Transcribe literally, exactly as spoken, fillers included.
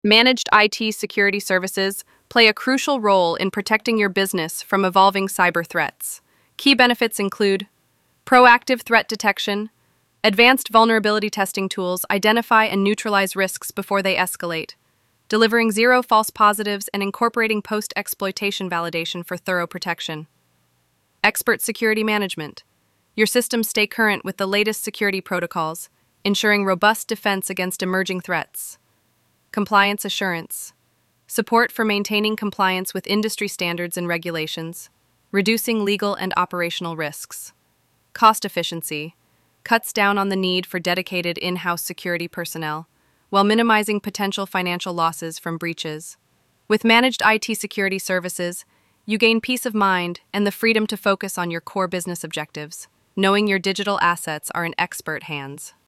Managed I T security services play a crucial role in protecting your business from evolving cyber threats. Key benefits include proactive threat detection. Advanced vulnerability testing tools identify and neutralize risks before they escalate, delivering zero false positives and incorporating post-exploitation validation for thorough protection. Expert security management. Your systems stay current with the latest security protocols, ensuring robust defense against emerging threats. Compliance assurance. Support for maintaining compliance with industry standards and regulations, reducing legal and operational risks. Cost efficiency. Cuts down on the need for dedicated in-house security personnel, while minimizing potential financial losses from breaches. With managed I T security services, you gain peace of mind and the freedom to focus on your core business objectives, knowing your digital assets are in expert hands.